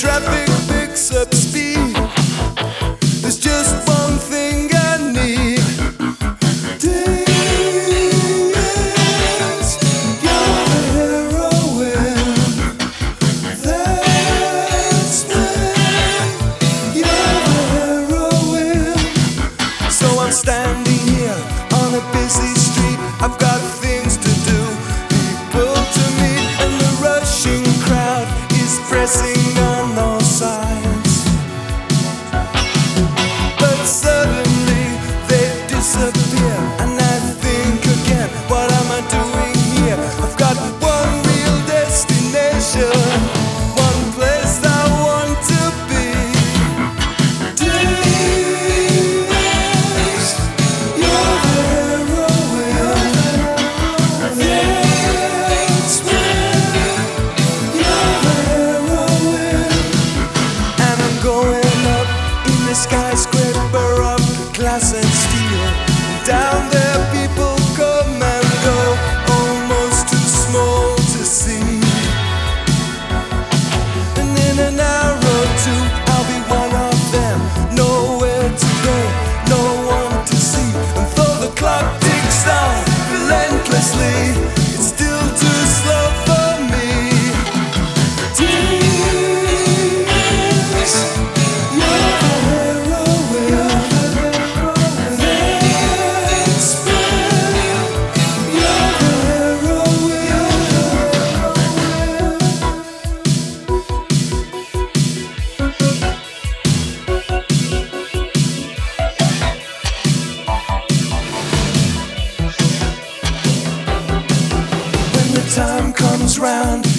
traffic picks up speed, there's just one thing I need. Dance, you're the heroine. That's when you're the heroine. So I'm standing here on a busy street. I've got things to do, people to meet, and the rushing crowd is pressing on all sides. But suddenly they disappear, and I think again, what am I doing here? I've got one real destination, one place I want to be. Dance, you're the heroine. That's when you're the heroine. And I'm going up in the skyscraper of glass and steel. Down there people come and go, almost too small to see. And in an hour or two I'll be one of them. Nowhere to go, no one to see. And though the clock ticks on relentlessly, it's still too slow for me. Dance, you're the heroine. That's when you're the heroine. When the time comes round